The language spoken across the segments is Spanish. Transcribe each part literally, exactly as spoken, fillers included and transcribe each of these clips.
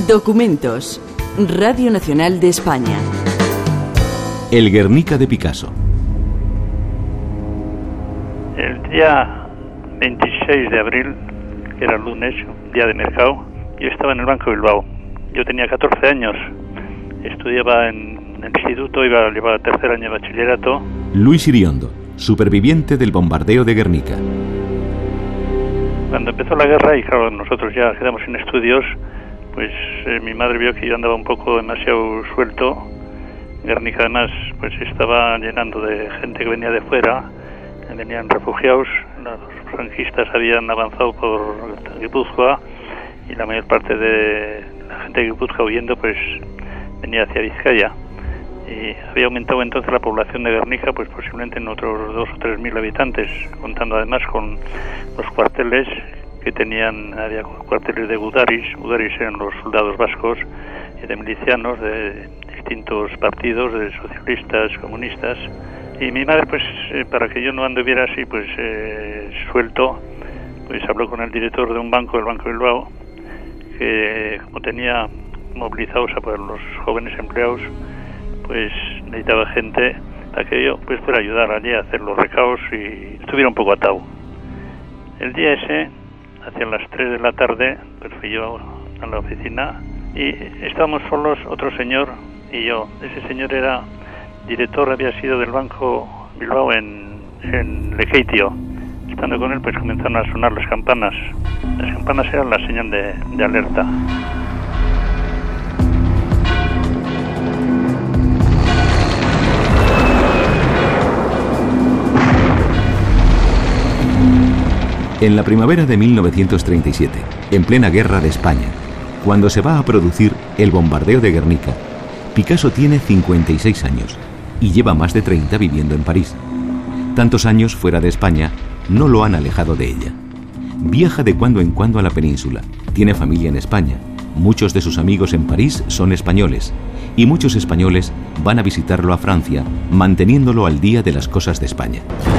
Documentos. Radio Nacional de España. El Guernica de Picasso. El día veintiséis de abril, que era lunes, día de mercado, yo estaba en el Banco de Bilbao. Yo tenía catorce años, estudiaba en el instituto, iba a llevar tercer año de bachillerato. Luis Iriondo, superviviente del bombardeo de Guernica. Cuando empezó la guerra, y claro, nosotros ya quedamos sin estudios, pues eh, mi madre vio que yo andaba un poco demasiado suelto. Guernica además pues estaba llenando de gente que venía de fuera, venían refugiados, los franquistas habían avanzado por Guipúzcoa y la mayor parte de la gente de Guipúzcoa huyendo pues venía hacia Vizcaya. Y había aumentado entonces la población de Guernica pues posiblemente en otros dos o tres mil habitantes, contando además con los cuarteles que tenían, había cuarteles de Gudaris. Gudaris eran los soldados vascos y de milicianos de distintos partidos, de socialistas, comunistas. Y mi madre, pues, eh, para que yo no anduviera así, pues, eh, suelto, pues habló con el director de un banco, el Banco de Bilbao, que como tenía movilizados a pues, los jóvenes empleados, pues necesitaba gente para que yo pues fuera a ayudar allí a hacer los recados y estuviera un poco atado. El día ese, hacia las tres de la tarde, pues fui yo a la oficina y estábamos solos, otro señor y yo. Ese señor era director, había sido del Banco Bilbao en, en Lekeitio. Estando con él, pues comenzaron a sonar las campanas. Las campanas eran la señal de, de alerta. En la primavera de mil novecientos treinta y siete, en plena guerra de España, cuando se va a producir el bombardeo de Guernica, Picasso tiene cincuenta y seis años y lleva más de treinta viviendo en París. Tantos años fuera de España no lo han alejado de ella. Viaja de cuando en cuando a la península, tiene familia en España, muchos de sus amigos en París son españoles y muchos españoles van a visitarlo a Francia, manteniéndolo al día de las cosas de España.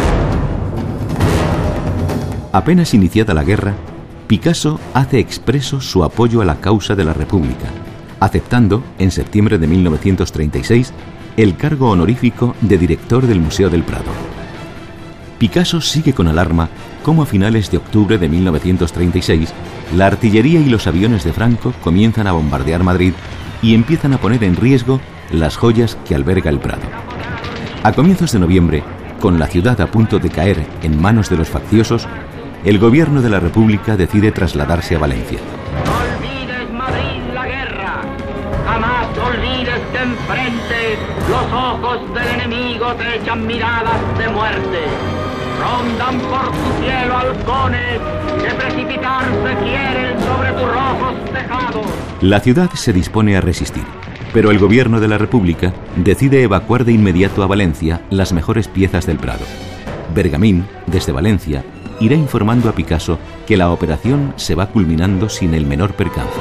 Apenas iniciada la guerra, Picasso hace expreso su apoyo a la causa de la República, aceptando, en septiembre de mil novecientos treinta y seis, el cargo honorífico de director del Museo del Prado. Picasso sigue con alarma cómo a finales de octubre de mil novecientos treinta y seis, la artillería y los aviones de Franco comienzan a bombardear Madrid y empiezan a poner en riesgo las joyas que alberga el Prado. A comienzos de noviembre, con la ciudad a punto de caer en manos de los facciosos, el gobierno de la República decide trasladarse a Valencia. No olvides, Madrid, la guerra. Jamás olvides que enfrente los ojos del enemigo te echan miradas de muerte. Rondan por tu cielo halcones que precipitarse quieren sobre tus rojos tejados. La ciudad se dispone a resistir, pero el gobierno de la República decide evacuar de inmediato a Valencia las mejores piezas del Prado. Bergamín, desde Valencia, irá informando a Picasso que la operación se va culminando sin el menor percance.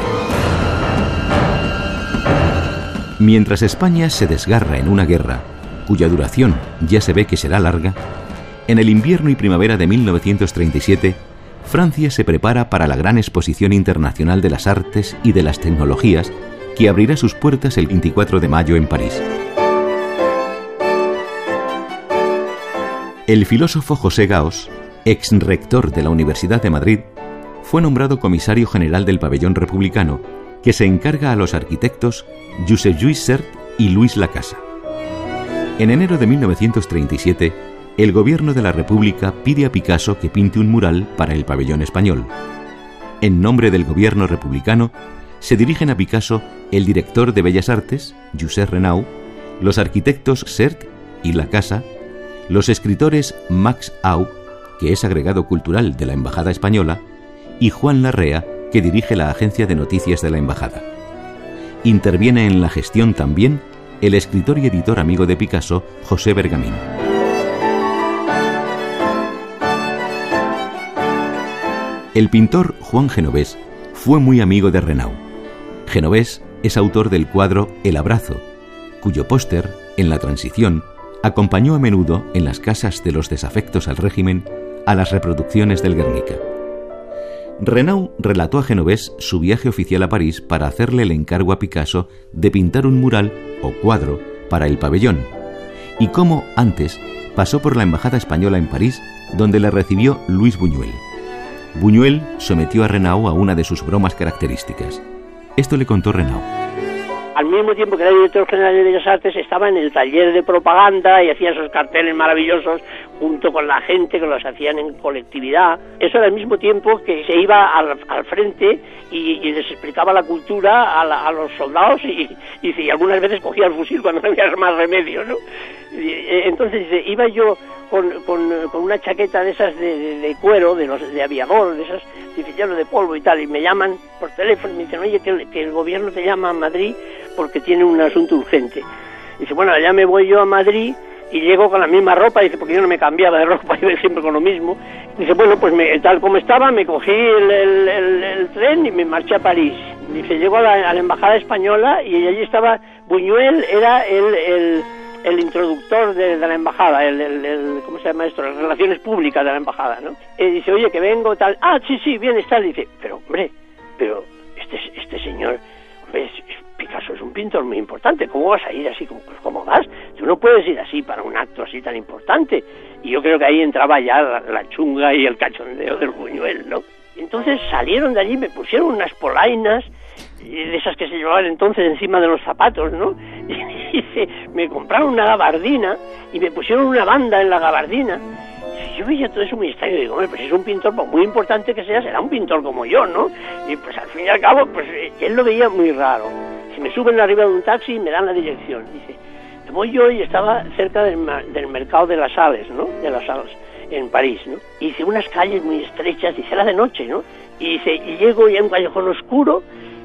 Mientras España se desgarra en una guerra, cuya duración ya se ve que será larga, en el invierno y primavera de mil novecientos treinta y siete, Francia se prepara para la gran exposición internacional de las artes y de las tecnologías que abrirá sus puertas el veinticuatro de mayo en París. El filósofo José Gaos, ex rector de la Universidad de Madrid, fue nombrado comisario general del pabellón republicano, que se encarga a los arquitectos Josep Lluís Sert y Luis Lacasa. En enero de mil novecientos treinta y siete, el gobierno de la República pide a Picasso que pinte un mural para el pabellón español. En nombre del gobierno republicano, se dirigen a Picasso el director de Bellas Artes, Josep Renau, los arquitectos Sert y Lacasa, los escritores Max Au, que es agregado cultural de la Embajada Española, y Juan Larrea, que dirige la agencia de noticias de la Embajada. Interviene en la gestión también el escritor y editor amigo de Picasso, José Bergamín. El pintor Juan Genovés fue muy amigo de Renau. Genovés es autor del cuadro El Abrazo, cuyo póster, en la Transición, acompañó a menudo en las casas de los desafectos al régimen a las reproducciones del Guernica. Renaud relató a Genovés su viaje oficial a París para hacerle el encargo a Picasso de pintar un mural o cuadro para el pabellón, y cómo antes pasó por la embajada española en París, donde le recibió Luis Buñuel. Buñuel sometió a Renaud a una de sus bromas características. Esto le contó Renaud. Al mismo tiempo que era director general de Bellas Artes, estaba en el taller de propaganda y hacía esos carteles maravillosos junto con la gente que los hacían en colectividad. Eso era al mismo tiempo que se iba al, al frente y, y les explicaba la cultura a, la, a los soldados y, y, y algunas veces cogía el fusil cuando no había más remedio, ¿no? Y, entonces iba yo con, con, con una chaqueta de esas de, de, de cuero, de los de aviador, de esas lleno de polvo y tal, y me llaman por teléfono y me dicen, oye, que el, que el gobierno te llama a Madrid porque tiene un asunto urgente. Dice, bueno, allá me voy yo a Madrid y llego con la misma ropa, dice, porque yo no me cambiaba de ropa, iba siempre con lo mismo. Dice, bueno, pues me, tal como estaba, me cogí el, el, el, el tren y me marché a París. Dice, llego a la, a la embajada española y allí estaba Buñuel, era el, el, el introductor de, de la embajada, el, el, el, ¿cómo se llama esto? Las relaciones públicas de la embajada, ¿no? Y dice, oye, que vengo, tal, ah, sí, sí, bien, está. Dice, pero, hombre, pero este, este señor, hombre, es, Picasso es un pintor muy importante, ¿cómo vas a ir así? ¿Cómo, cómo vas? Tú no puedes ir así para un acto así tan importante. Y yo creo que ahí entraba ya la, la chunga y el cachondeo del Buñuel, ¿no? Y entonces salieron de allí, me pusieron unas polainas, de esas que se llevaban entonces encima de los zapatos, ¿no? Y, y me compraron una gabardina y me pusieron una banda en la gabardina. Y yo veía todo eso muy extraño y digo, hombre, pues es un pintor, por muy importante que sea, será un pintor como yo, ¿no? Y pues al fin y al cabo, pues él lo veía muy raro. Si me suben arriba de un taxi y me dan la dirección, dice, me voy yo y estaba cerca del, del mercado de las Sales, ¿no? De las Sales, en París, ¿no? Y dice, unas calles muy estrechas, dice, era de noche, ¿no? Y dice, y llego y a un callejón oscuro,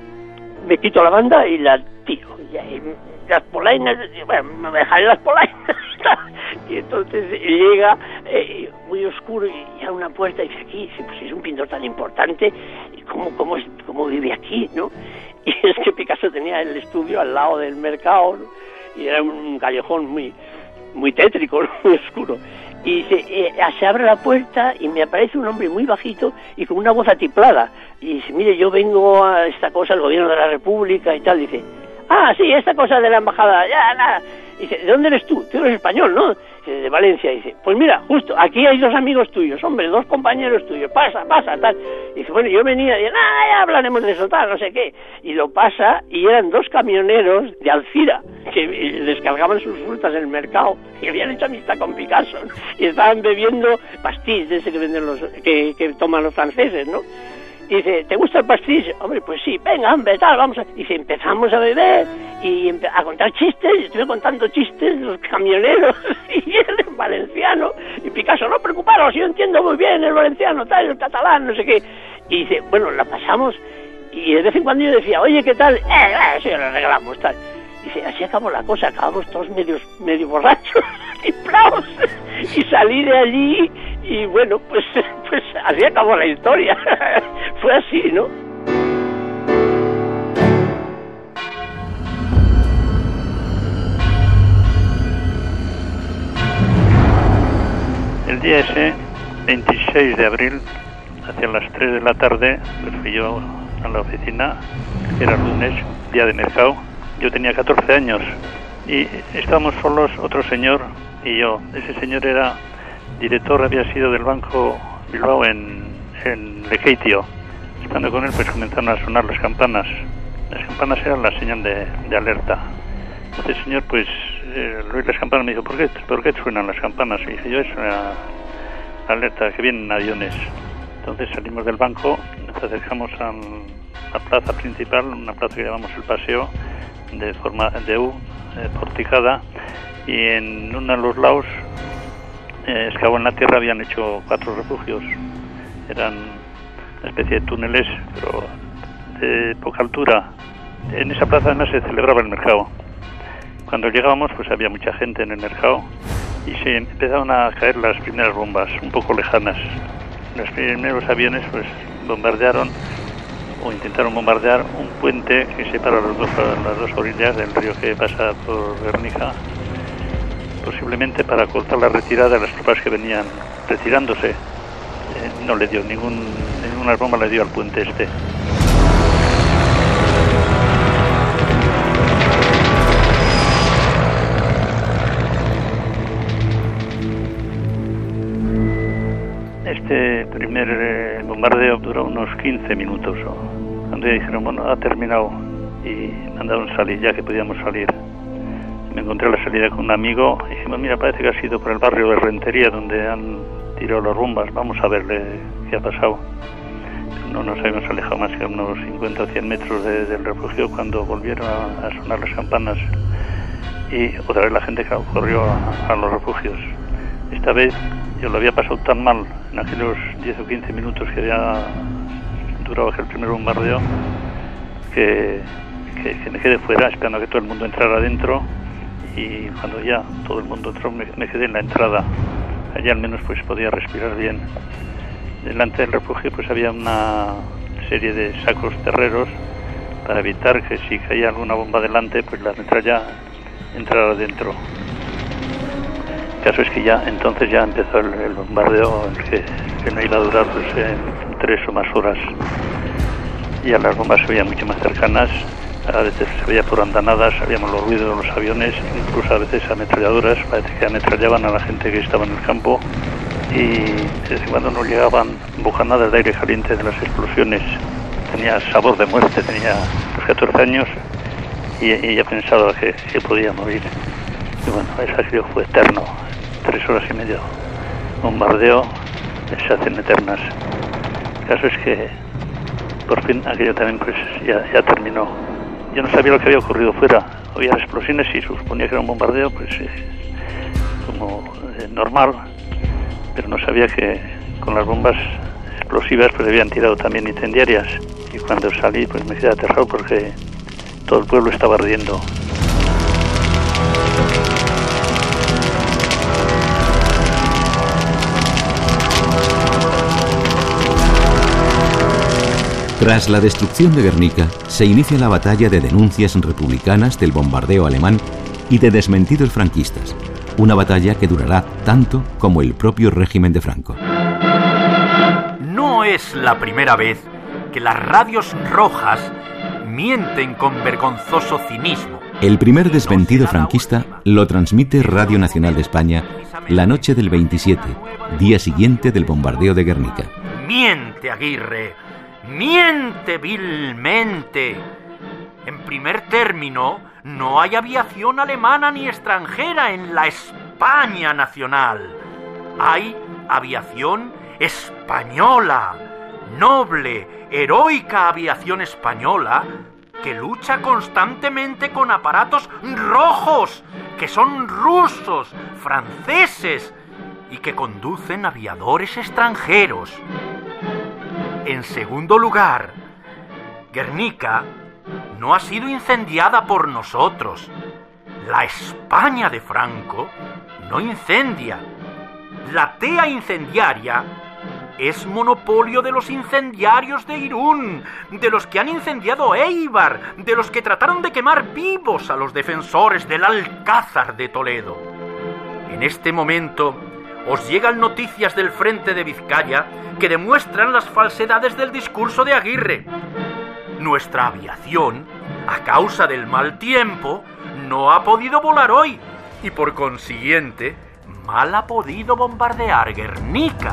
me quito la banda y la tiro. Y ahí, las polainas, bueno, me dejaré las polainas. Y entonces llega eh, muy oscuro y a una puerta y dice, aquí, dice, pues es un pintor tan importante, ¿y cómo, cómo, es, cómo vive aquí, no? Y es que Picasso tenía el estudio al lado del mercado, ¿no? Y era un callejón muy, muy tétrico, ¿no? Muy oscuro. Y dice, eh, se abre la puerta y me aparece un hombre muy bajito y con una voz atiplada. Y dice, mire, yo vengo a esta cosa del gobierno de la República y tal. Dice, ah, sí, esta cosa de la embajada, ya, nada. Dice, ¿de dónde eres tú? Tú eres español, ¿no? Dice, de Valencia. Dice, pues mira, justo, aquí hay dos amigos tuyos, hombre, dos compañeros tuyos, pasa, pasa, tal. Dice, bueno, yo venía, y dice, ah, ya hablaremos de eso, tal, no sé qué. Y lo pasa, y eran dos camioneros de Alcira, que descargaban sus frutas en el mercado, y habían hecho amistad con Picasso, ¿no? Y estaban bebiendo pastis, de ese que venden los, que, que toman los franceses, ¿no? Dice, ¿te gusta el pastis? Hombre, pues sí, venga, hombre, tal, vamos a... Dice, empezamos a beber y a contar chistes, y estuve contando chistes de los camioneros, y él en valenciano, y Picasso, no preocuparos, yo entiendo muy bien el valenciano, tal, el catalán, no sé qué. Y dice, bueno, la pasamos, y de vez en cuando yo decía, oye, ¿qué tal? Eh, eh, sí, lo regalamos, tal. Dice, así acabó la cosa, acabamos todos medios, medio borrachos, y plaos, y salí de allí, y bueno, pues, pues así acabó la historia. Fue así, ¿no? El día ese, veintiséis de abril, hacia las tres de la tarde, pues fui yo a la oficina, era lunes, día de mercado. Yo tenía catorce años y estábamos solos, otro señor y yo. Ese señor era director, había sido del Banco Bilbao en, en Lekeitio. Estando con él, pues comenzaron a sonar las campanas. Las campanas eran la señal de, de alerta. Este señor, pues, eh, al oír las campanas me dijo, ¿por qué, ¿por qué suenan las campanas? Y dije yo, es una alerta, que vienen aviones. Entonces salimos del banco, nos acercamos a la plaza principal, una plaza que llamamos el Paseo, de forma de U, eh, porticada, y en uno de los lados, eh, excavado en la tierra, habían hecho cuatro refugios. Eran una especie de túneles, pero de poca altura. En esa plaza además se celebraba el mercado. Cuando llegábamos, pues había mucha gente en el mercado y se empezaron a caer las primeras bombas, un poco lejanas. Los primeros aviones pues bombardearon o intentaron bombardear un puente que separa las dos, las dos orillas del río que pasa por Guernica, posiblemente para cortar la retirada de las tropas que venían retirándose. Eh, no le dio ningún, ningún unas bombas le dio al puente este. Este primer eh, bombardeo duró unos quince minutos. ¿No? Cuando ya dijeron, bueno, ha terminado, y mandaron salir, ya que podíamos salir. Me encontré a la salida con un amigo y dijimos, mira, parece que ha sido por el barrio de Rentería donde han tirado las bombas, vamos a verle qué ha pasado. No nos habíamos alejado más que unos cincuenta o cien metros de, del refugio cuando volvieron a, a sonar las campanas y otra vez la gente corrió a, a los refugios. Esta vez yo lo había pasado tan mal en aquellos diez o quince minutos que había durado el primer bombardeo que, que, que me quedé fuera esperando a que todo el mundo entrara adentro, y cuando ya todo el mundo entró me, me quedé en la entrada. Allí al menos pues podía respirar bien. Delante del refugio pues había una serie de sacos terreros para evitar que si caía alguna bomba delante pues la metralla entrara adentro. El caso es que ya entonces ya empezó el, el bombardeo, el que, que no iba a durar pues en tres o más horas. Ya las bombas se veían mucho más cercanas, a veces se veía por andanadas, sabíamos los ruidos de los aviones, incluso a veces ametralladoras, parece que ametrallaban a la gente que estaba en el campo, y desde cuando nos llegaban bocanadas de aire caliente de las explosiones. Tenía sabor de muerte, tenía los catorce años y, y ya pensaba que, que podía morir. Y bueno, esa creo fue eterno, tres horas y media bombardeo, se hacen eternas. El caso es que por fin aquello también pues ya, ya terminó. Yo no sabía lo que había ocurrido fuera, había explosiones y suponía que era un bombardeo pues eh, como eh, normal, pero no sabía que con las bombas explosivas pues habían tirado también incendiarias, y cuando salí pues me quedé aterrado porque todo el pueblo estaba ardiendo. Tras la destrucción de Guernica, se inicia la batalla de denuncias republicanas del bombardeo alemán y de desmentidos franquistas, una batalla que durará tanto como el propio régimen de Franco. No es la primera vez que las radios rojas mienten con vergonzoso cinismo. El primer desmentido franquista lo transmite Radio Nacional de España la noche del veintisiete, día siguiente del bombardeo de Guernica. Miente, Aguirre, miente vilmente. En primer término, no hay aviación alemana ni extranjera en la España nacional. Hay aviación española, noble, heroica aviación española, que lucha constantemente con aparatos rojos, que son rusos, franceses, y que conducen aviadores extranjeros. En segundo lugar, Guernica no ha sido incendiada por nosotros. La España de Franco no incendia. La tea incendiaria es monopolio de los incendiarios de Irún, de los que han incendiado Éibar, de los que trataron de quemar vivos a los defensores del Alcázar de Toledo. En este momento os llegan noticias del frente de Vizcaya que demuestran las falsedades del discurso de Aguirre. Nuestra aviación, a causa del mal tiempo, no ha podido volar hoy y por consiguiente mal ha podido bombardear Guernica.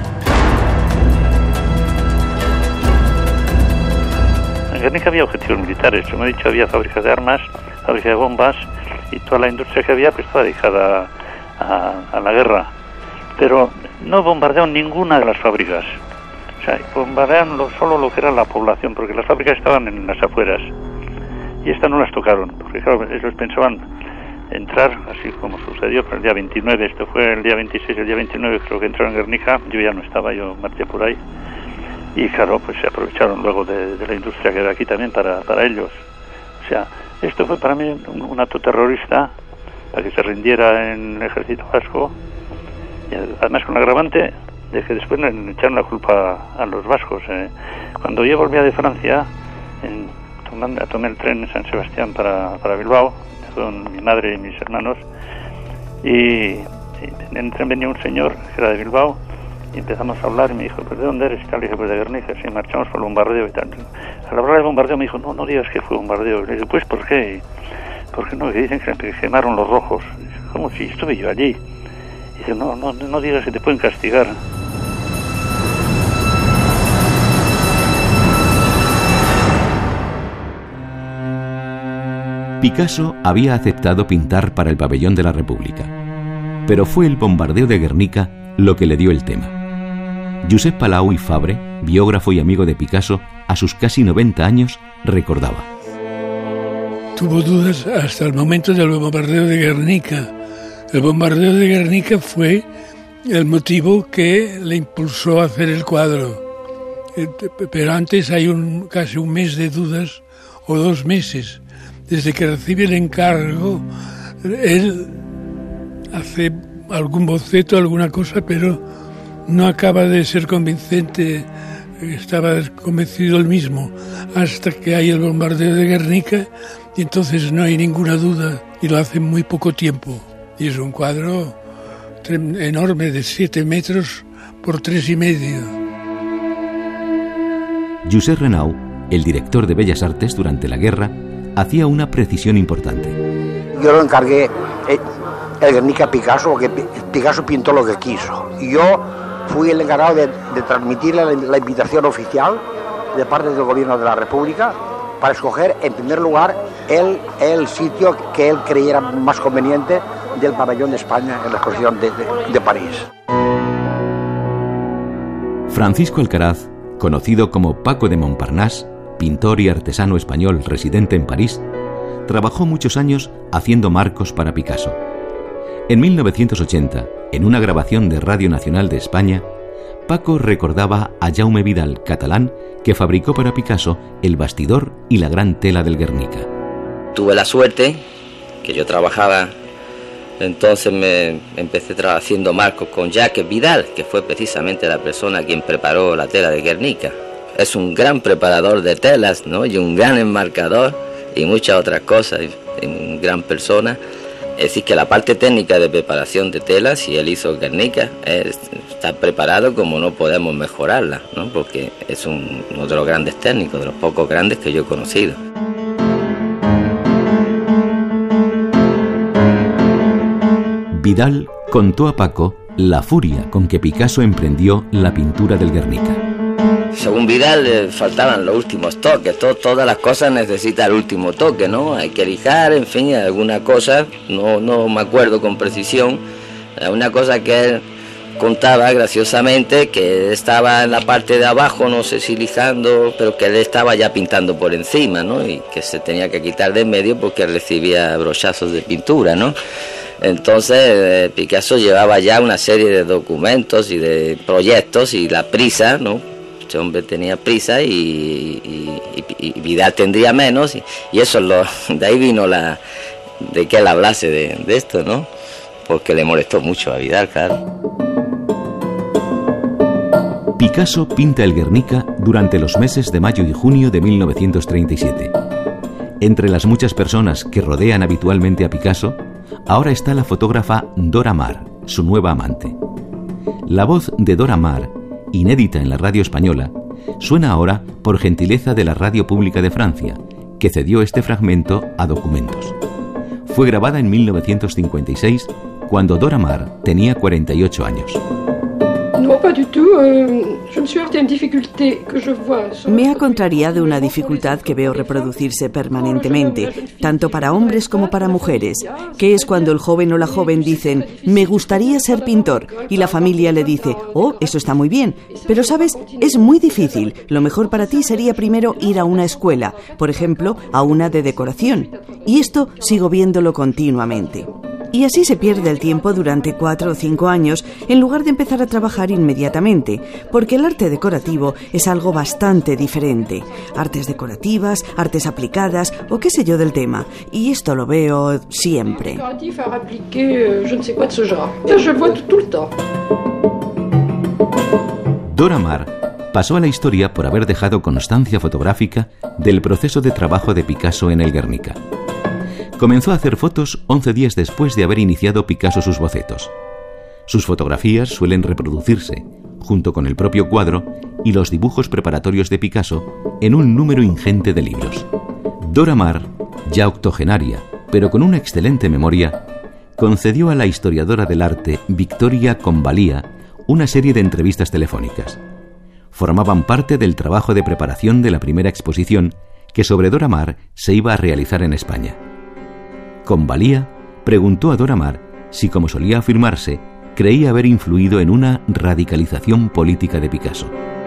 En Guernica había objetivos militares, como he dicho, había fábricas de armas, fábricas de bombas, y toda la industria que había pues estaba dedicada a, a la guerra. Pero no bombardearon ninguna de las fábricas. O sea, bombardearon lo, solo lo que era la población, porque las fábricas estaban en las afueras. Y estas no las tocaron, porque claro, ellos pensaban entrar, así como sucedió el día veintinueve, esto fue el día veintiséis, el día veintinueve creo que entraron en Guernica, yo ya no estaba, yo marché por ahí. Y claro, pues se aprovecharon luego de, de la industria que era aquí también para, para ellos. O sea, esto fue para mí un, un acto terrorista para que se rindiera en el ejército vasco, y además con el agravante de que después le echaron la culpa a los vascos. Eh. Cuando yo volvía de Francia, en, tomando, tomé el tren en San Sebastián para, para Bilbao, con mi madre y mis hermanos, y, y en el tren venía un señor que era de Bilbao, Y empezamos a hablar y me dijo, pues ¿de dónde eres? Y tal, le dije, pues de Guernica, sí, marchamos por el bombardeo y tal. Al hablar del bombardeo me dijo, no, no digas que fue bombardeo. Le dije, pues ¿por qué? ¿Por qué no? Que dicen que quemaron los rojos. Y dice, ¿cómo si estuve yo allí? Y dice, no, no, no digas que te pueden castigar. Picasso había aceptado pintar para el Pabellón de la República, pero fue el bombardeo de Guernica lo que le dio el tema. Josep Palau i Fabre, biógrafo y amigo de Picasso, a sus casi noventa años, recordaba. Tuvo dudas hasta el momento del bombardeo de Guernica. El bombardeo de Guernica fue el motivo que le impulsó a hacer el cuadro. Pero antes hay un, casi un mes de dudas, o dos meses. Desde que recibe el encargo, él hace algún boceto, alguna cosa, pero no acaba de ser convincente. Estaba convencido él mismo, hasta que hay el bombardeo de Guernica, y entonces no hay ninguna duda, y lo hace en muy poco tiempo. Y es un cuadro enorme, de siete metros por tres y medio. Josep Renau, el director de Bellas Artes durante la guerra, hacía una precisión importante. Yo lo encargué eh, el Guernica a Picasso, porque Picasso pintó lo que quiso. Y yo fui el encargado de, de transmitirle la, la invitación oficial de parte del gobierno de la República para escoger, en primer lugar, el, el sitio que él creyera más conveniente del pabellón de España en la exposición de, de, de París. Francisco Alcaraz, conocido como Paco de Montparnasse, pintor y artesano español residente en París, trabajó muchos años haciendo marcos para Picasso. En mil novecientos ochenta, en una grabación de Radio Nacional de España, Paco recordaba a Jaume Vidal, catalán, que fabricó para Picasso el bastidor y la gran tela del Guernica. Tuve la suerte que yo trabajaba, entonces me empecé haciendo marcos con Jacques Vidal, que fue precisamente la persona quien preparó la tela de Guernica. Es un gran preparador de telas, ¿no? Y un gran enmarcador y muchas otras cosas, y una gran persona. Es decir, que la parte técnica de preparación de telas, si él hizo Guernica, es, está preparado como no podemos mejorarla, ¿no? Porque es un, uno de los grandes técnicos, de los pocos grandes que yo he conocido. Vidal contó a Paco la furia con que Picasso emprendió la pintura del Guernica. Según Vidal, le faltaban los últimos toques. Todo, todas las cosas necesitan el último toque, ¿no? Hay que lijar, en fin, alguna cosa, no, no me acuerdo con precisión, una cosa que él contaba graciosamente, que estaba en la parte de abajo, no sé si lijando, pero que él estaba ya pintando por encima, ¿no? Y que se tenía que quitar de en medio porque recibía brochazos de pintura, ¿no? Entonces eh, Picasso llevaba ya una serie de documentos y de proyectos, y la prisa, ¿no? Este hombre tenía prisa y, y, y, y Vidal tendría menos, y, y eso es lo, de ahí vino la de que él hablase de, de esto, ¿no? Porque le molestó mucho a Vidal, claro. Picasso pinta el Guernica durante los meses de mayo y junio de mil novecientos treinta y siete. Entre las muchas personas que rodean habitualmente a Picasso, ahora está la fotógrafa Dora Maar, su nueva amante. La voz de Dora Maar, inédita en la radio española, suena ahora por gentileza de la Radio Pública de Francia, que cedió este fragmento a Documentos. Fue grabada en mil novecientos cincuenta y seis, cuando Dora Maar tenía cuarenta y ocho años. Me ha contrariado una dificultad que veo reproducirse permanentemente, tanto para hombres como para mujeres, que es cuando el joven o la joven dicen, me gustaría ser pintor, y la familia le dice, oh, eso está muy bien, pero sabes, es muy difícil, lo mejor para ti sería primero ir a una escuela, por ejemplo, a una de decoración, y esto sigo viéndolo continuamente. Y así se pierde el tiempo durante cuatro o cinco años en lugar de empezar a trabajar inmediatamente, porque el arte decorativo es algo bastante diferente. Artes decorativas, artes aplicadas o qué sé yo del tema. Y esto lo veo siempre. Dora Maar pasó a la historia por haber dejado constancia fotográfica del proceso de trabajo de Picasso en el Guernica. Comenzó a hacer fotos once días después de haber iniciado Picasso sus bocetos. Sus fotografías suelen reproducirse, junto con el propio cuadro y los dibujos preparatorios de Picasso, en un número ingente de libros. Dora Maar, ya octogenaria, pero con una excelente memoria, concedió a la historiadora del arte Victoria Convalía una serie de entrevistas telefónicas. Formaban parte del trabajo de preparación de la primera exposición que sobre Dora Maar se iba a realizar en España. Convalía preguntó a Dora Maar si, como solía afirmarse, creía haber influido en una radicalización política de Picasso.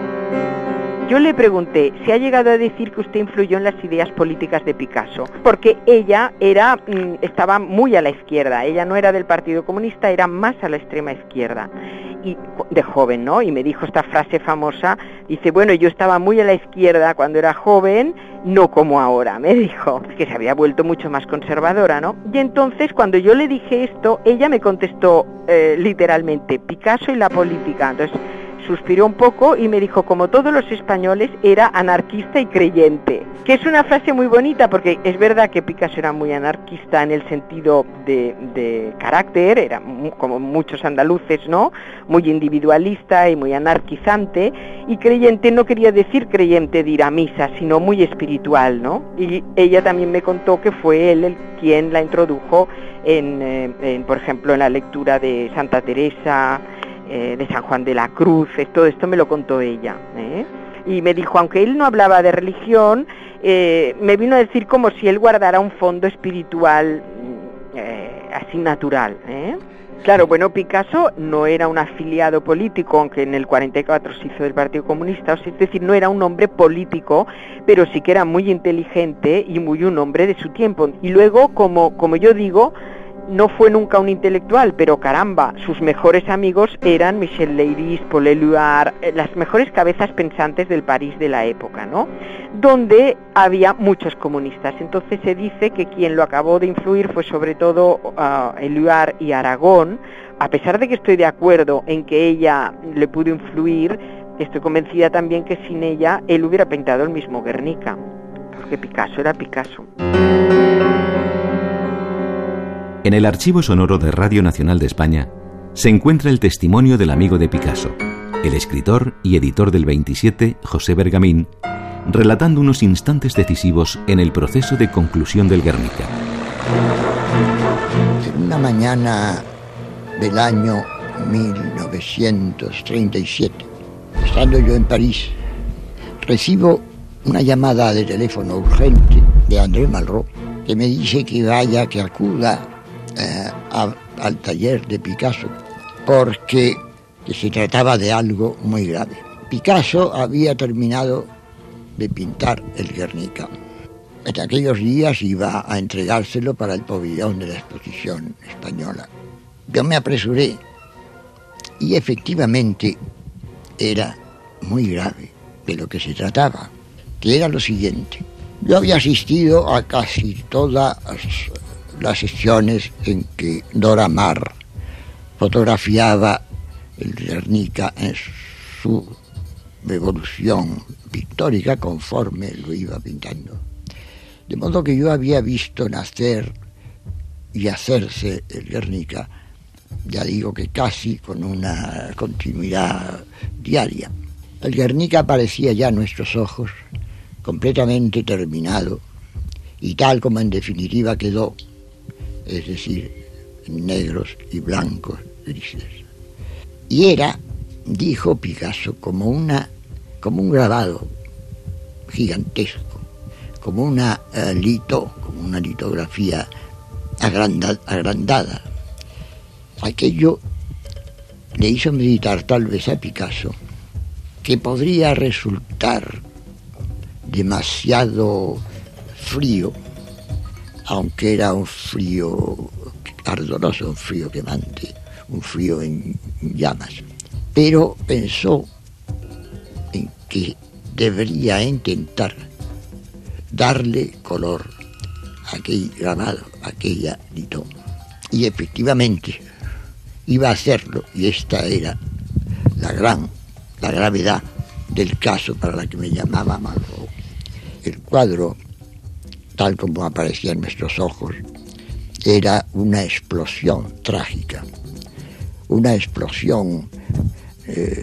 Yo le pregunté si ha llegado a decir que usted influyó en las ideas políticas de Picasso, porque ella era, estaba muy a la izquierda, ella no era del Partido Comunista, era más a la extrema izquierda, y de joven, ¿no? Y me dijo esta frase famosa, dice, bueno, yo estaba muy a la izquierda cuando era joven, no como ahora, me dijo, que se había vuelto mucho más conservadora, ¿no? Y entonces, cuando yo le dije esto, ella me contestó eh, literalmente, Picasso y la política. Entonces suspiró un poco y me dijo, como todos los españoles, era anarquista y creyente, que es una frase muy bonita, porque es verdad que Picasso era muy anarquista en el sentido de, de carácter, era muy, como muchos andaluces, ¿no?, muy individualista y muy anarquizante, y creyente no quería decir creyente de ir a misa, sino muy espiritual, ¿no? Y ella también me contó que fue él el quien la introdujo en, eh, en por ejemplo, en la lectura de Santa Teresa, Eh, de San Juan de la Cruz, todo esto me lo contó ella, ¿eh? Y me dijo, aunque él no hablaba de religión, eh, me vino a decir como si él guardara un fondo espiritual eh, así natural, ¿eh? Claro, bueno, Picasso no era un afiliado político, aunque en el cuarenta y cuatro se hizo del Partido Comunista, o sea, es decir, no era un hombre político, pero sí que era muy inteligente y muy un hombre de su tiempo. Y luego, como, como yo digo, no fue nunca un intelectual, pero caramba, sus mejores amigos eran Michel Leiris, Paul Éluard, las mejores cabezas pensantes del París de la época, ¿no?, donde había muchos comunistas. Entonces se dice que quien lo acabó de influir fue sobre todo uh, Éluard y Aragón. A pesar de que estoy de acuerdo en que ella le pudo influir, estoy convencida también que sin ella él hubiera pintado el mismo Guernica, porque Picasso era Picasso. En el archivo sonoro de Radio Nacional de España se encuentra el testimonio del amigo de Picasso, el escritor y editor del veintisiete, José Bergamín, relatando unos instantes decisivos en el proceso de conclusión del Guernica. En una mañana del año mil novecientos treinta y siete, estando yo en París, recibo una llamada de teléfono urgente de André Malraux, que me dice que vaya, que acuda Eh, a, al taller de Picasso, porque que se trataba de algo muy grave. Picasso había terminado de pintar el Guernica. En aquellos días iba a entregárselo para el pabellón de la exposición española. Yo me apresuré y efectivamente era muy grave de lo que se trataba, que era lo siguiente. Yo había asistido a casi todas las sesiones en que Dora Maar fotografiaba el Guernica en su evolución pictórica conforme lo iba pintando. De modo que yo había visto nacer y hacerse el Guernica, ya digo que casi con una continuidad diaria. El Guernica aparecía ya a nuestros ojos completamente terminado y tal como en definitiva quedó, es decir, negros y blancos, grises. Y era, dijo Picasso, como una, como un grabado gigantesco, como una uh, lito, como una litografía agranda, agrandada. Aquello le hizo meditar tal vez a Picasso que podría resultar demasiado frío, aunque era un frío ardoroso, un frío quemante, un frío en llamas. Pero pensó en que debería intentar darle color a aquel grabado, a aquella lito. Y efectivamente iba a hacerlo, y esta era la gran, la gravedad del caso para la que me llamaba Malraux. El cuadro, tal como aparecía en nuestros ojos, era una explosión trágica, una explosión eh,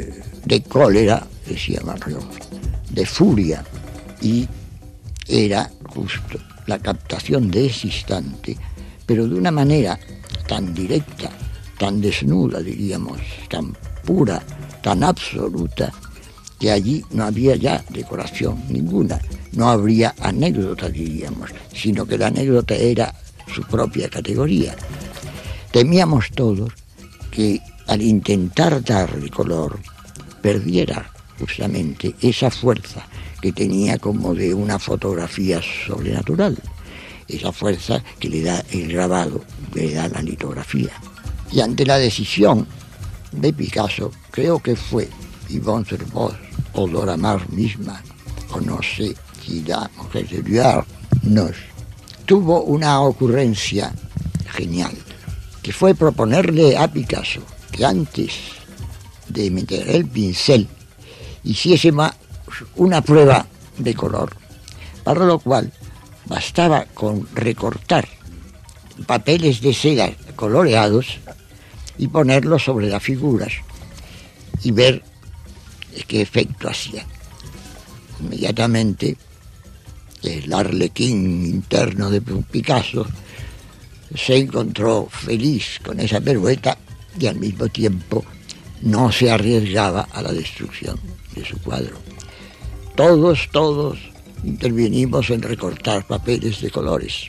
de cólera, decía Marriott, de furia, y era justo la captación de ese instante, pero de una manera tan directa, tan desnuda, diríamos, tan pura, tan absoluta, que allí no había ya decoración ninguna, no habría anécdota, diríamos, sino que la anécdota era su propia categoría. Temíamos todos que al intentar darle color, perdiera justamente esa fuerza que tenía como de una fotografía sobrenatural, esa fuerza que le da el grabado, que le da la litografía. Y ante la decisión de Picasso, creo que fue Yvonne Servoz o Dora Maar misma, o no sé si la mujer de Vuillard, nos tuvo una ocurrencia genial, que fue proponerle a Picasso que antes de meter el pincel hiciese una prueba de color, para lo cual bastaba con recortar papeles de seda coloreados y ponerlos sobre las figuras y ver qué efecto hacía. Inmediatamente el arlequín interno de Picasso se encontró feliz con esa pirueta y al mismo tiempo no se arriesgaba a la destrucción de su cuadro. Todos, todos intervenimos en recortar papeles de colores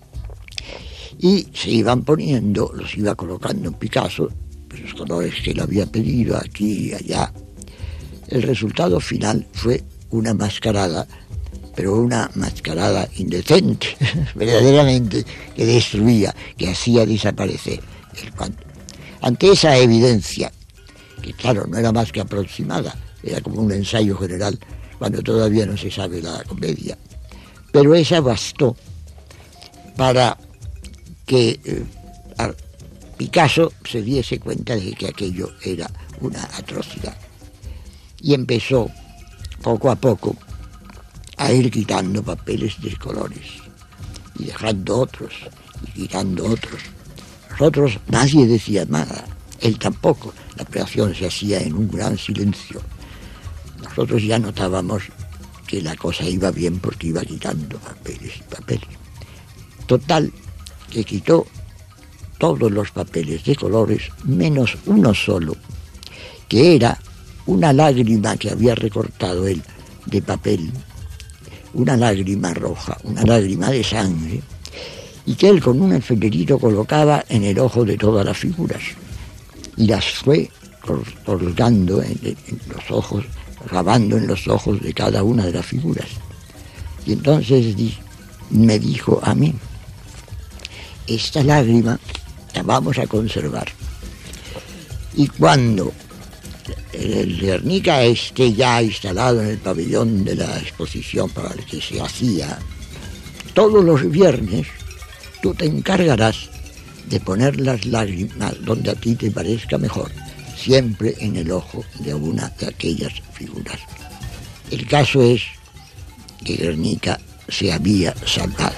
y se iban poniendo, los iba colocando en Picasso, los colores que él había pedido aquí y allá. El resultado final fue una mascarada, pero una mascarada indecente, verdaderamente, que destruía, que hacía desaparecer el cuadro. Ante esa evidencia, que claro, no era más que aproximada, era como un ensayo general, cuando todavía no se sabe la comedia, pero esa bastó para que eh, Picasso se diese cuenta de que aquello era una atrocidad. Y empezó, poco a poco, a ir quitando papeles de colores, y dejando otros, y quitando otros. Nosotros, nadie decía nada, él tampoco. La operación se hacía en un gran silencio. Nosotros ya notábamos que la cosa iba bien porque iba quitando papeles y papeles. Total, que quitó todos los papeles de colores, menos uno solo, que era una lágrima que había recortado él de papel, una lágrima roja, una lágrima de sangre, y que él con un alfilerito colocaba en el ojo de todas las figuras, y las fue colgando en, en los ojos, grabando en los ojos de cada una de las figuras. Y entonces di, me dijo a mí, esta lágrima la vamos a conservar. Y cuando el Guernica esté ya instalado en el pabellón de la exposición para el que se hacía, todos los viernes tú te encargarás de poner las lágrimas donde a ti te parezca mejor, siempre en el ojo de una de aquellas figuras. El caso es que Guernica se había salvado.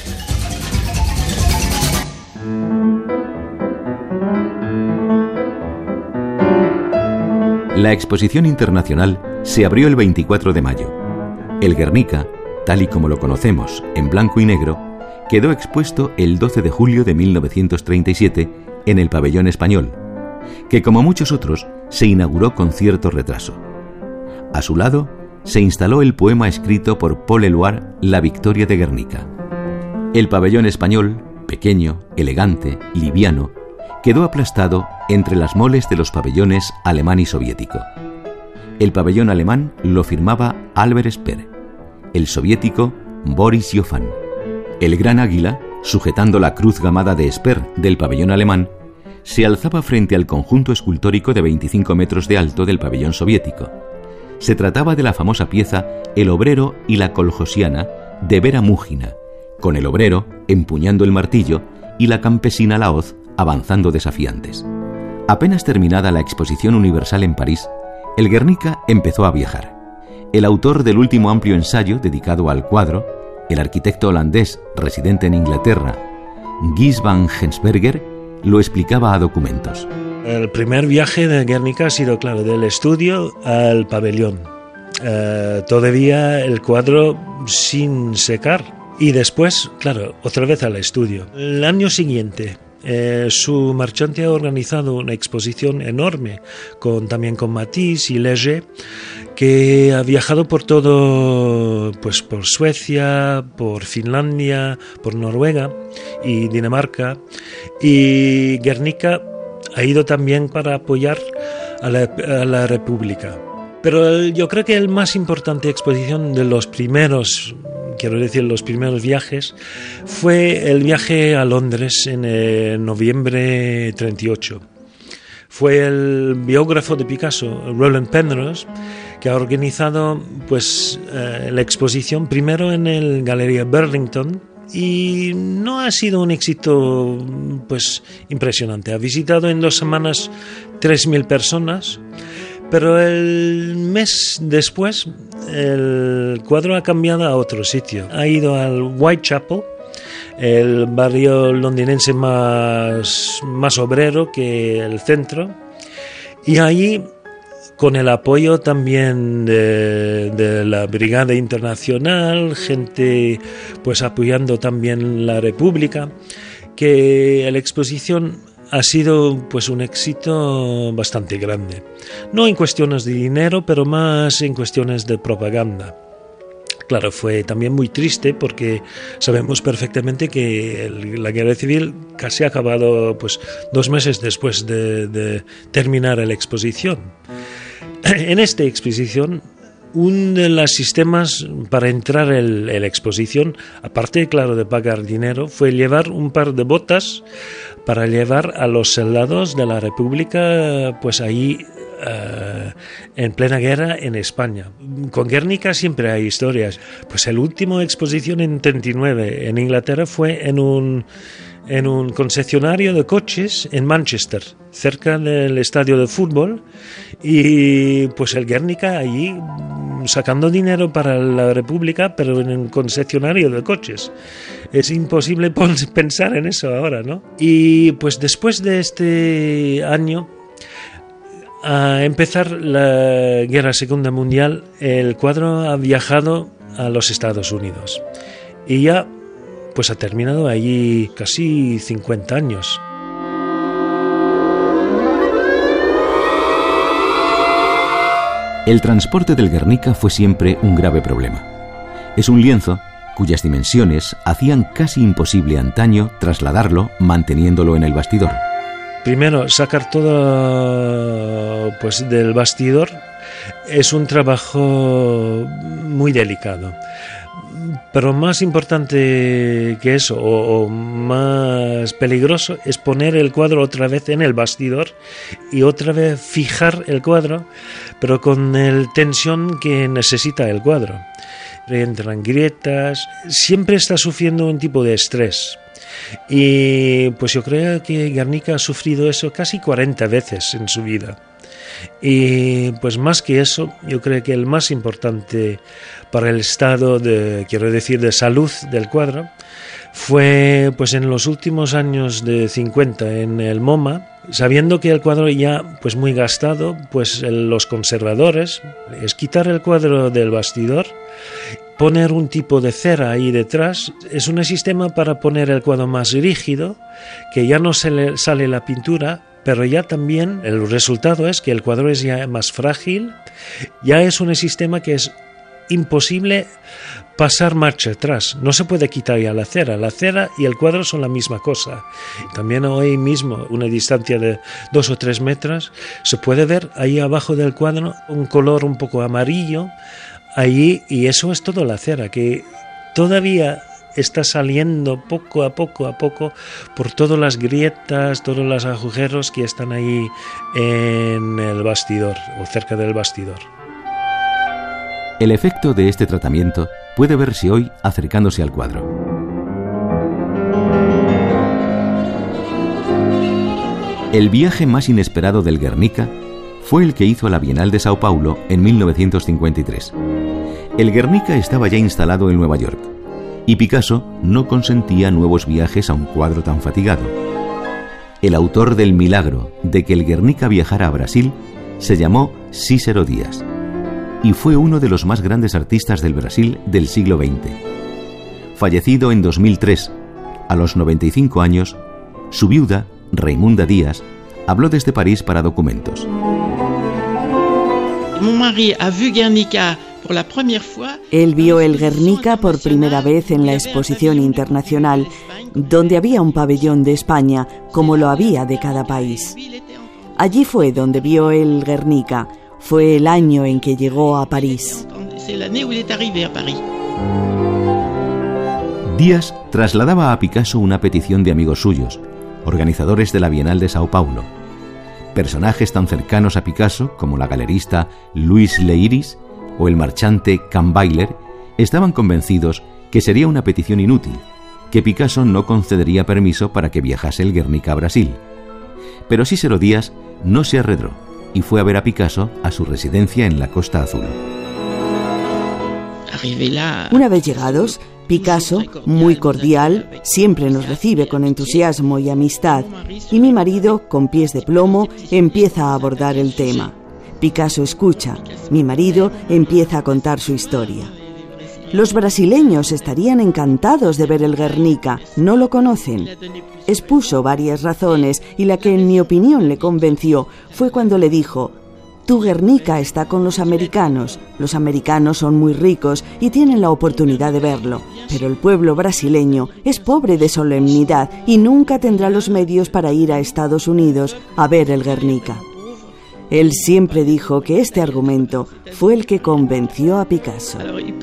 La exposición internacional se abrió el veinticuatro de mayo. El Guernica, tal y como lo conocemos, en blanco y negro, quedó expuesto el doce de julio de mil novecientos treinta y siete en el Pabellón Español, que como muchos otros se inauguró con cierto retraso. A su lado se instaló el poema escrito por Paul Éluard, La Victoria de Guernica. El Pabellón Español, pequeño, elegante, liviano, quedó aplastado entre las moles de los pabellones alemán y soviético. El pabellón alemán lo firmaba Albert Speer, el soviético Boris Joffan. El gran águila, sujetando la cruz gamada de Speer del pabellón alemán, se alzaba frente al conjunto escultórico de veinticinco metros de alto del pabellón soviético. Se trataba de la famosa pieza El obrero y la coljosiana de Vera Mújina, con el obrero empuñando el martillo y la campesina la hoz avanzando desafiantes. Apenas terminada la Exposición Universal en París, el Guernica empezó a viajar. El autor del último amplio ensayo dedicado al cuadro, el arquitecto holandés residente en Inglaterra, Guys van Gensberger, lo explicaba a documentos. El primer viaje de Guernica ha sido, claro, del estudio al pabellón. Uh, todavía el cuadro sin secar. Y después, claro, otra vez al estudio. El año siguiente, eh, su marchante ha organizado una exposición enorme, con, también con Matisse y Léger, que ha viajado por todo, pues por Suecia, por Finlandia, por Noruega y Dinamarca. Y Guernica ha ido también para apoyar a la, a la República. Pero el, yo creo que el más importante exposición de los primeros, quiero decir los primeros viajes, fue el viaje a Londres en eh, noviembre treinta y ocho. Fue el biógrafo de Picasso, Roland Penrose, que ha organizado pues eh, la exposición primero en el Galería Burlington, y no ha sido un éxito pues impresionante. Ha visitado en dos semanas tres mil personas, pero el mes después el cuadro ha cambiado a otro sitio. Ha ido al Whitechapel, el barrio londinense más, más obrero que el centro, y allí, con el apoyo también de, de la Brigada Internacional, gente pues apoyando también la República, que la exposición ha sido pues un éxito bastante grande. No en cuestiones de dinero, pero más en cuestiones de propaganda. Claro, fue también muy triste porque sabemos perfectamente que el, la guerra civil casi ha acabado pues dos meses después de, de terminar la exposición. En esta exposición, uno de los sistemas para entrar en la exposición, aparte, claro, de pagar dinero, fue llevar un par de botas para llevar a los soldados de la República, pues ahí uh, en plena guerra en España. Con Guernica siempre hay historias. Pues la última exposición en treinta y nueve en Inglaterra fue en un en un concesionario de coches en Manchester, cerca del estadio de fútbol, y pues el Guernica allí sacando dinero para la República, pero en un concesionario de coches. Es imposible pensar en eso ahora, ¿no? Y pues después de este año, a empezar la Guerra Segunda Mundial, el cuadro ha viajado a los Estados Unidos y ya pues ha terminado allí casi cincuenta años. El transporte del Guernica fue siempre un grave problema. Es un lienzo cuyas dimensiones hacían casi imposible antaño trasladarlo manteniéndolo en el bastidor. Primero, sacar todo pues del bastidor es un trabajo muy delicado. Pero más importante que eso, o, o más peligroso, es poner el cuadro otra vez en el bastidor y otra vez fijar el cuadro, pero con la tensión que necesita el cuadro. Entran grietas, siempre está sufriendo un tipo de estrés. Y pues yo creo que Guernica ha sufrido eso casi cuarenta veces en su vida. Y pues más que eso, yo creo que el más importante para el estado de, quiero decir, de salud del cuadro fue pues en los últimos años de cincuenta en el MoMA, sabiendo que el cuadro ya pues muy gastado, pues los conservadores es quitar el cuadro del bastidor, poner un tipo de cera ahí detrás. Es un sistema para poner el cuadro más rígido, que ya no se le sale la pintura, pero ya también el resultado es que el cuadro es ya más frágil, ya es un sistema que es imposible pasar marcha atrás, no se puede quitar ya la cera, la cera y el cuadro son la misma cosa. También hoy mismo, una distancia de dos o tres metros, se puede ver ahí abajo del cuadro un color un poco amarillo, ahí, y eso es todo la cera, que todavía está saliendo poco a poco a poco por todas las grietas, todos los agujeros que están ahí en el bastidor o cerca del bastidor. El efecto de este tratamiento puede verse hoy acercándose al cuadro. El viaje más inesperado del Guernica fue el que hizo a la Bienal de Sao Paulo en mil novecientos cincuenta y tres. El Guernica estaba ya instalado en Nueva York y Picasso no consentía nuevos viajes a un cuadro tan fatigado. el autor del milagro de que el Guernica viajara a Brasil se llamó Cícero Díaz y fue uno de los más grandes artistas del Brasil del siglo veinte. Fallecido en dos mil tres, a los noventa y cinco años, su viuda, Raimunda Díaz, habló desde París para Documentos. Él vio el Guernica por primera vez en la exposición internacional, donde había un pabellón de España, como lo había de cada país. Allí fue donde vio el Guernica. Fue el año en que llegó a París. Díaz trasladaba a Picasso una petición de amigos suyos, organizadores de la Bienal de Sao Paulo. Personajes tan cercanos a Picasso como la galerista Louise Leiris o el marchante Kahnweiler estaban convencidos que sería una petición inútil, que Picasso no concedería permiso para que viajase el Guernica a Brasil. Pero Cícero Díaz no se arredró y fue a ver a Picasso a su residencia en la Costa Azul. Una vez llegados, Picasso, muy cordial, siempre nos recibe con entusiasmo y amistad, y mi marido, con pies de plomo, empieza a abordar el tema. Picasso escucha, mi marido empieza a contar su historia. Los brasileños estarían encantados de ver el Guernica, no lo conocen. Expuso varias razones y la que en mi opinión le convenció fue cuando le dijo: tu Guernica está con los americanos, los americanos son muy ricos y tienen la oportunidad de verlo, pero el pueblo brasileño es pobre de solemnidad y nunca tendrá los medios para ir a Estados Unidos a ver el Guernica. Él siempre dijo que este argumento fue el que convenció a Picasso.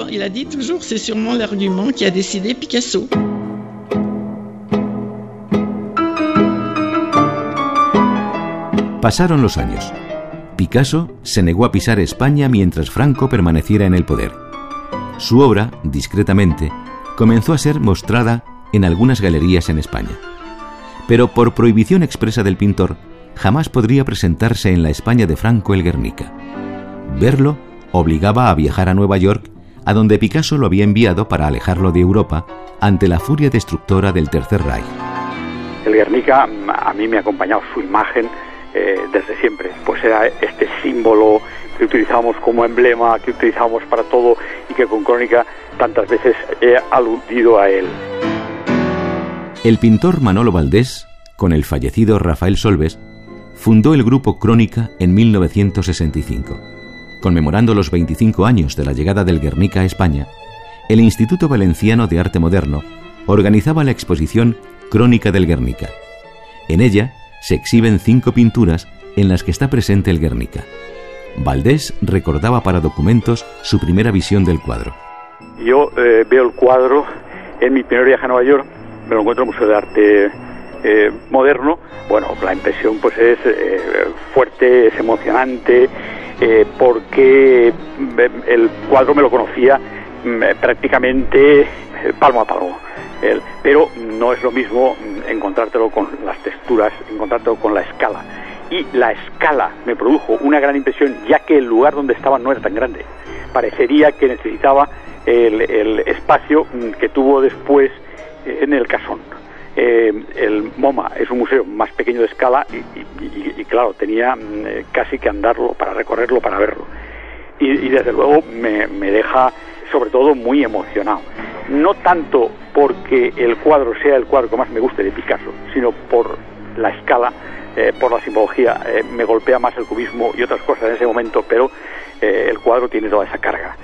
Pasaron los años. Picasso se negó a pisar España mientras Franco permaneciera en el poder. Su obra, discretamente, comenzó a ser mostrada en algunas galerías en España. Pero por prohibición expresa del pintor, jamás podría presentarse en la España de Franco el Guernica. Verlo obligaba a viajar a Nueva York, a donde Picasso lo había enviado para alejarlo de Europa ante la furia destructora del Tercer Reich. El Guernica, a mí me ha acompañado su imagen eh, desde siempre, pues era este símbolo que utilizábamos como emblema, que utilizábamos para todo y que con Crónica tantas veces he aludido a él. El pintor Manolo Valdés, con el fallecido Rafael Solves, fundó el grupo Crónica en mil novecientos sesenta y cinco. Conmemorando los veinticinco años de la llegada del Guernica a España, el Instituto Valenciano de Arte Moderno organizaba la exposición Crónica del Guernica. En ella se exhiben cinco pinturas en las que está presente el Guernica. Valdés recordaba para Documentos su primera visión del cuadro. Yo eh, veo el cuadro en mi primer viaje a Nueva York, me lo encuentro en el Museo de Arte eh, Moderno. Bueno, la impresión pues es eh, fuerte, es emocionante, eh, porque el cuadro me lo conocía eh, prácticamente eh, palmo a palmo. El, pero no es lo mismo encontrártelo con las texturas, encontrártelo con la escala. Y la escala me produjo una gran impresión, ya que el lugar donde estaba no era tan grande. Parecería que necesitaba el, el espacio que tuvo después en el Casón. Eh, el MoMA es un museo más pequeño de escala y, y, y, y claro, tenía eh, casi que andarlo para recorrerlo, para verlo. Y, y desde luego me, me deja sobre todo muy emocionado. No tanto porque el cuadro sea el cuadro que más me guste de Picasso, sino por la escala, eh, por la simbología. Eh, me golpea más el cubismo y otras cosas en ese momento, pero eh, el cuadro tiene toda esa carga.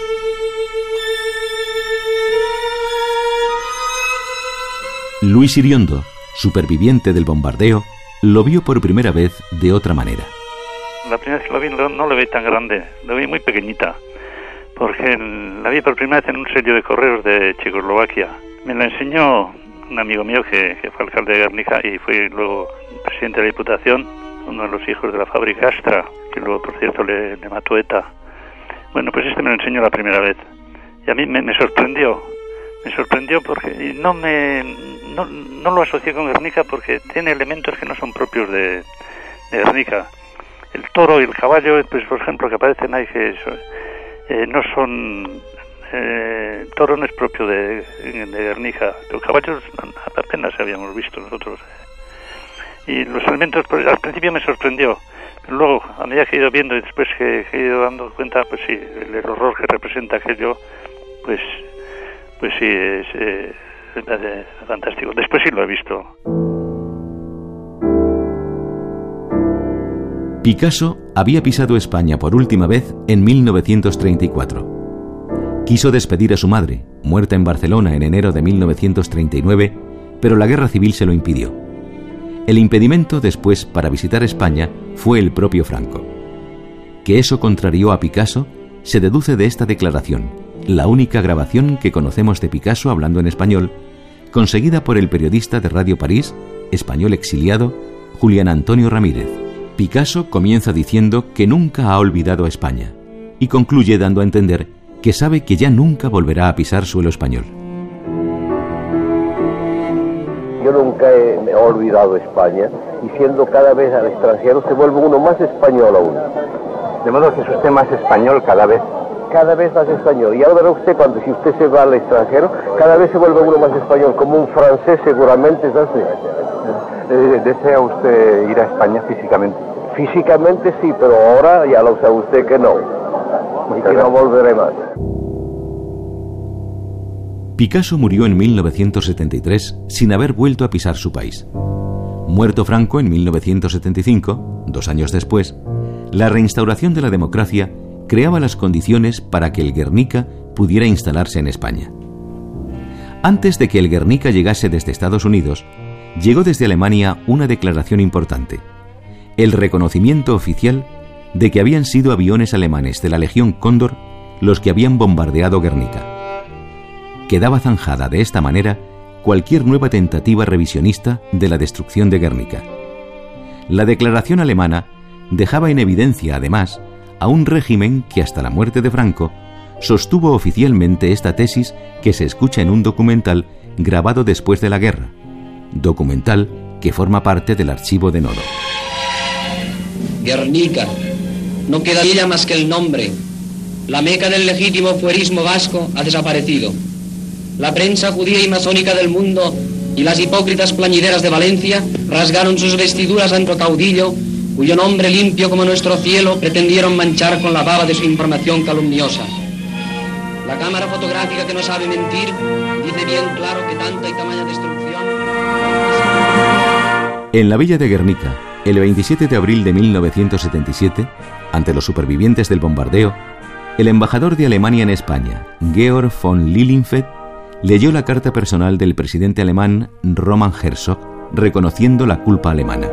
Luis Iriondo, superviviente del bombardeo, lo vio por primera vez de otra manera. La primera vez que lo vi no, no lo vi tan grande, lo vi muy pequeñita, porque la vi por primera vez en un sello de correos de Checoslovaquia. Me la enseñó un amigo mío que, que fue alcalde de Guernica y fue luego presidente de la Diputación, uno de los hijos de la fábrica Astra, que luego, por cierto, le, le mató ETA. Bueno, pues este me lo enseñó la primera vez y a mí me, me sorprendió. Me sorprendió porque y no me no, no lo asocié con Guernica porque tiene elementos que no son propios de, de Guernica. El toro y el caballo, pues por ejemplo, que aparecen ahí, que eso, eh, no son... Eh, el toro no es propio de, de Guernica. Los caballos apenas habíamos visto nosotros. y los elementos, pues, al principio me sorprendió, pero luego, a medida que he ido viendo y después que, que he ido dando cuenta, pues sí, el, el horror que representa aquello, pues, pues sí, es, eh, es, es fantástico. Después sí lo he visto. Picasso había pisado España por última vez en mil novecientos treinta y cuatro. Quiso despedir a su madre, muerta en Barcelona en enero de mil novecientos treinta y nueve, pero la guerra civil se lo impidió. El impedimento después para visitar España fue el propio Franco. Que eso contrarió a Picasso se deduce de esta declaración, la única grabación que conocemos de Picasso hablando en español, conseguida por el periodista de Radio París, español exiliado, Julián Antonio Ramírez. Picasso comienza diciendo que nunca ha olvidado a España y concluye dando a entender que sabe que ya nunca volverá a pisar suelo español. Yo nunca he, he olvidado España, y siendo cada vez al extranjero se vuelve uno más español aún. De modo que es usted más español cada vez. Cada vez más español. Y ahora verá usted, cuando si usted se va al extranjero, cada vez se vuelve uno más español, como un francés seguramente es así. ¿Desea usted ir a España físicamente? Físicamente sí, pero ahora ya lo sabe usted que no. Y que no volveré más. Picasso murió en mil novecientos setenta y tres sin haber vuelto a pisar su país. Muerto Franco en mil novecientos setenta y cinco, dos años después, la reinstauración de la democracia creaba las condiciones para que el Guernica pudiera instalarse en España. Antes de que el Guernica llegase desde Estados Unidos, llegó desde Alemania una declaración importante: el reconocimiento oficial de que habían sido aviones alemanes de la Legión Cóndor los que habían bombardeado Guernica. Quedaba zanjada de esta manera cualquier nueva tentativa revisionista de la destrucción de Guernica. La declaración alemana dejaba en evidencia, además, a un régimen que hasta la muerte de Franco sostuvo oficialmente esta tesis que se escucha en un documental grabado después de la guerra, documental que forma parte del archivo de Nodo. Guernica, no queda de ella más que el nombre. La meca del legítimo fuerismo vasco ha desaparecido. La prensa judía y masónica del mundo y las hipócritas plañideras de Valencia rasgaron sus vestiduras ante caudillo, cuyo nombre limpio como nuestro cielo pretendieron manchar con la baba de su información calumniosa. La cámara fotográfica que no sabe mentir dice bien claro que tanta y tamaña destrucción... En la villa de Guernica, el veintisiete de abril de mil novecientos setenta y siete, ante los supervivientes del bombardeo, el embajador de Alemania en España, Georg von Lilienfeld, leyó la carta personal del presidente alemán Roman Herzog, reconociendo la culpa alemana.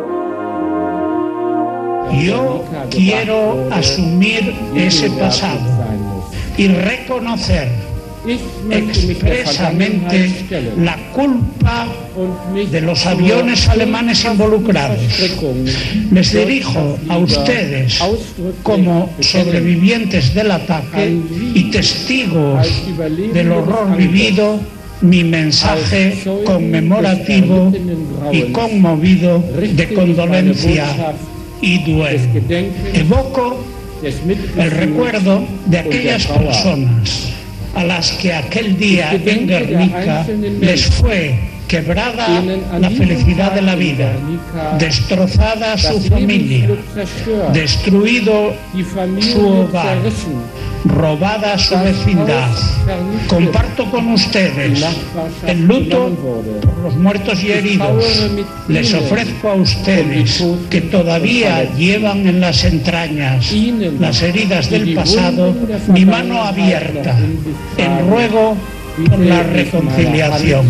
Yo quiero asumir ese pasado y reconocer expresamente la culpa de los aviones alemanes involucrados. Les dirijo a ustedes, como sobrevivientes del ataque y testigos del horror vivido, mi mensaje conmemorativo y conmovido de condolencia y duelo. Evoco el recuerdo de aquellas personas a las que aquel día en Guernica les fue quebrada la felicidad de la vida, destrozada su familia, destruido su hogar, robada su vecindad. Comparto con ustedes el luto por los muertos y heridos. Les ofrezco a ustedes que todavía llevan en las entrañas las heridas del pasado mi mano abierta en ruego por la reconciliación.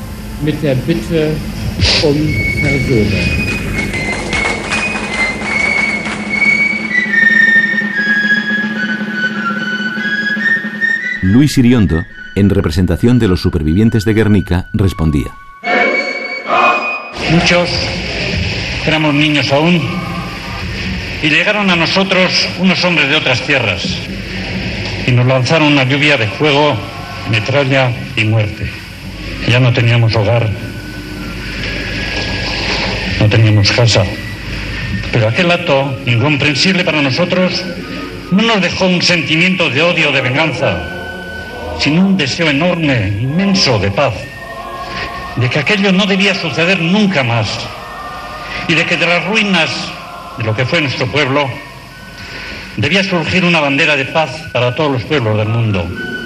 Luis Iriondo, en representación de los supervivientes de Guernica, respondía: Muchos éramos niños aún y llegaron a nosotros unos hombres de otras tierras y nos lanzaron una lluvia de fuego, metralla y muerte. Ya no teníamos hogar, no teníamos casa, pero aquel acto, incomprensible para nosotros, no nos dejó un sentimiento de odio o de venganza, sino un deseo enorme, inmenso de paz, de que aquello no debía suceder nunca más, y de que de las ruinas de lo que fue nuestro pueblo debía surgir una bandera de paz para todos los pueblos del mundo.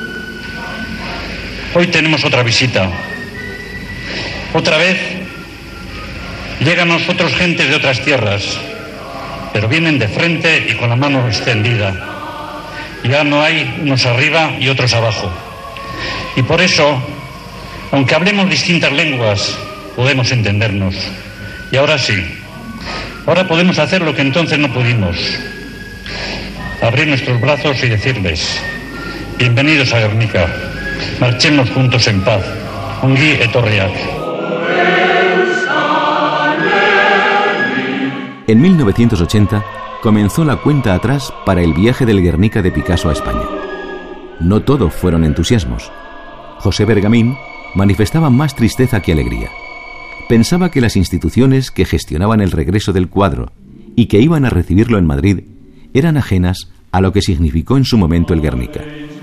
Hoy tenemos otra visita. Otra vez llegan a nosotros gentes de otras tierras, pero vienen de frente y con la mano extendida. Ya no hay unos arriba y otros abajo. Y por eso, aunque hablemos distintas lenguas, podemos entendernos. Y ahora sí, ahora podemos hacer lo que entonces no pudimos. Abrir nuestros brazos y decirles: bienvenidos a Guernica, marchemos juntos en paz. Ongi etorriak. En mil novecientos ochenta comenzó la cuenta atrás para el viaje del Guernica de Picasso a España. No todo fueron entusiasmos. José Bergamín manifestaba más tristeza que alegría. Pensaba que las instituciones que gestionaban el regreso del cuadro y que iban a recibirlo en Madrid eran ajenas a lo que significó en su momento el Guernica.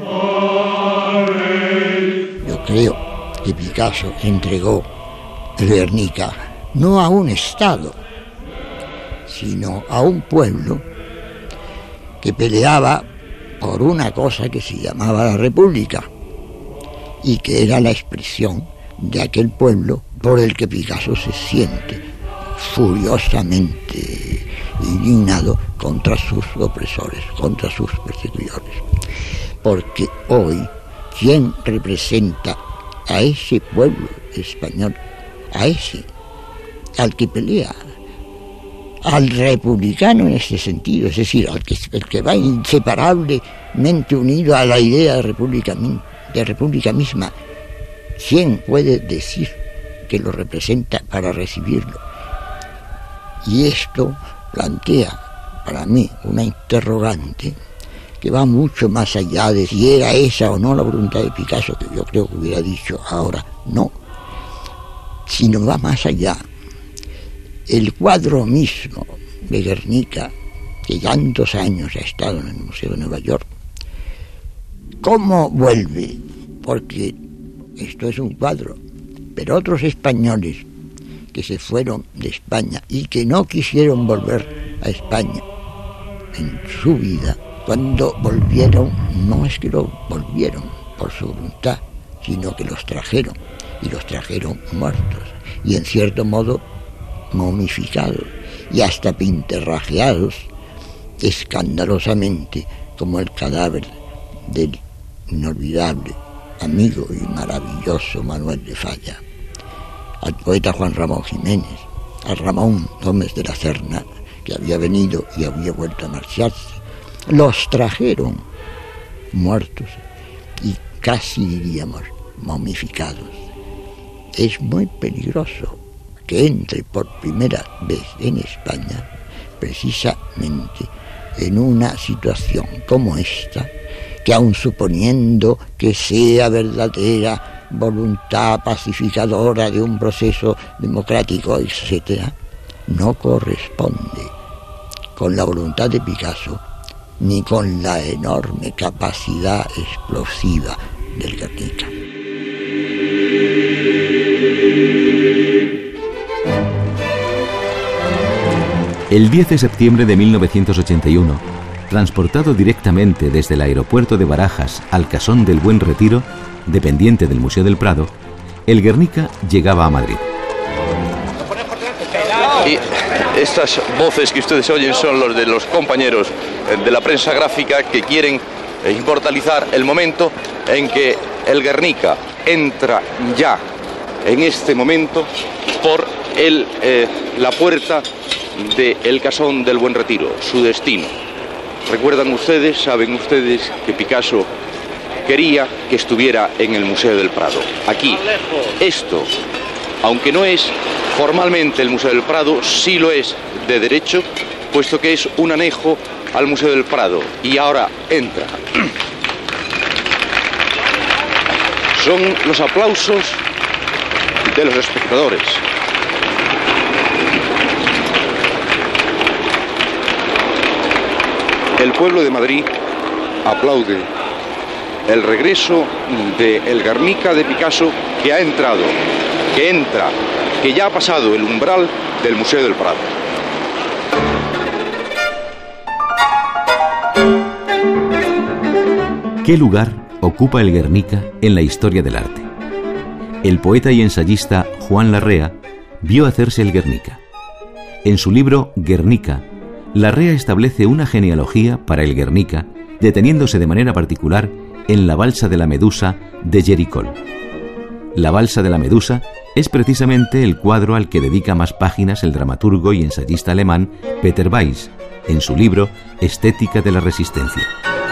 Yo creo que Picasso entregó el Guernica no a un Estado, sino a un pueblo que peleaba por una cosa que se llamaba la República y que era la expresión de aquel pueblo por el que Picasso se siente furiosamente indignado contra sus opresores, contra sus perseguidores. Porque hoy, ¿quién representa a ese pueblo español? A ese, al que pelea, al republicano en este sentido, es decir, al que, el que va inseparablemente unido a la idea de república, de república misma. ¿Quién puede decir que lo representa para recibirlo? Y esto plantea para mí una interrogante que va mucho más allá de si era esa o no la voluntad de Picasso, que yo creo que hubiera dicho ahora no, sino va más allá. El cuadro mismo de Guernica, que tantos años ha estado en el Museo de Nueva York, ¿cómo vuelve? Porque esto es un cuadro, pero otros españoles que se fueron de España y que no quisieron volver a España en su vida, cuando volvieron, no es que lo volvieron por su voluntad, sino que los trajeron, y los trajeron muertos, y en cierto modo momificados, y hasta pintarrajeados escandalosamente, como el cadáver del inolvidable amigo y maravilloso Manuel de Falla, al poeta Juan Ramón Jiménez, a Ramón Gómez de la Serna, que había venido y había vuelto a marcharse. Los trajeron muertos y casi diríamos momificados. Es muy peligroso que entre por primera vez en España precisamente en una situación como esta, que aun suponiendo que sea verdadera voluntad pacificadora de un proceso democrático, etcétera, no corresponde con la voluntad de Picasso ni con la enorme capacidad explosiva del Guernica. El diez de septiembre de mil novecientos ochenta y uno, transportado directamente desde el aeropuerto de Barajas al Casón del Buen Retiro, dependiente del Museo del Prado, el Guernica llegaba a Madrid. Y estas voces que ustedes oyen son los de los compañeros de la prensa gráfica que quieren inmortalizar el momento en que el Guernica entra ya en este momento por el, eh, la puerta del Casón del Buen Retiro, su destino. Recuerdan ustedes, saben ustedes que Picasso quería que estuviera en el Museo del Prado, aquí. Esto, aunque no es formalmente el Museo del Prado, sí lo es de derecho, puesto que es un anejo al Museo del Prado. Y ahora entra. Son los aplausos de los espectadores. El pueblo de Madrid aplaude el regreso de el Guernica de Picasso, que ha entrado, que entra, que ya ha pasado el umbral del Museo del Prado. ¿Qué lugar ocupa el Guernica en la historia del arte? El poeta y ensayista Juan Larrea vio hacerse el Guernica. En su libro Guernica, Larrea establece una genealogía para el Guernica, deteniéndose de manera particular en la Balsa de la Medusa de Géricault. La Balsa de la Medusa es precisamente el cuadro al que dedica más páginas el dramaturgo y ensayista alemán Peter Weiss, en su libro Estética de la Resistencia.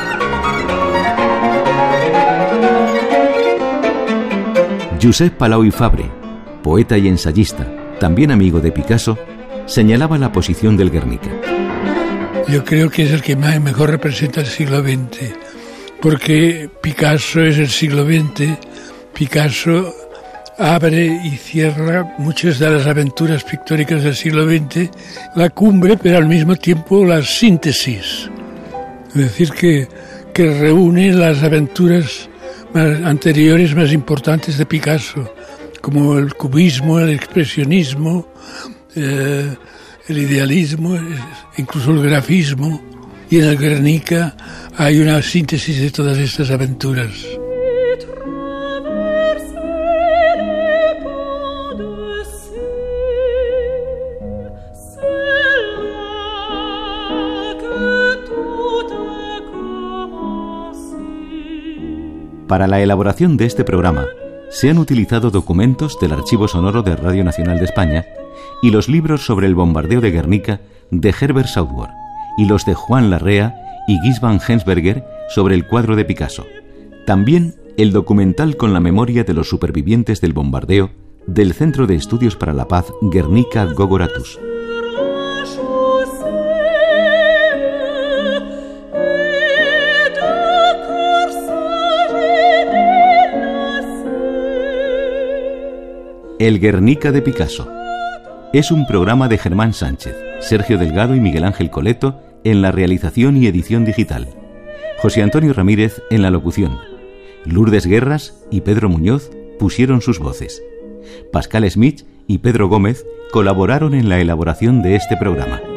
Josep Palau i Fabra, poeta y ensayista, también amigo de Picasso, señalaba la posición del Guernica. Yo creo que es el que más, mejor representa el siglo veinte, porque Picasso es el siglo veinte, Picasso abre y cierra muchas de las aventuras pictóricas del siglo veinte, la cumbre, pero al mismo tiempo la síntesis. Es decir, que, que reúne las aventuras más anteriores, más importantes de Picasso, como el cubismo, el expresionismo, eh, el idealismo, incluso el grafismo. Y en el Guernica hay una síntesis de todas estas aventuras. Para la elaboración de este programa se han utilizado documentos del Archivo Sonoro de Radio Nacional de España y los libros sobre el bombardeo de Guernica de Herbert Southworth y los de Juan Larrea y Guys van Hensberger sobre el cuadro de Picasso. También el documental con la memoria de los supervivientes del bombardeo del Centro de Estudios para la Paz Guernica Gogoratus. El Guernica de Picasso es un programa de Germán Sánchez, Sergio Delgado y Miguel Ángel Coleto en la realización y edición digital, José Antonio Ramírez en la locución, Lourdes Guerras y Pedro Muñoz pusieron sus voces, Pascal Smith y Pedro Gómez colaboraron en la elaboración de este programa.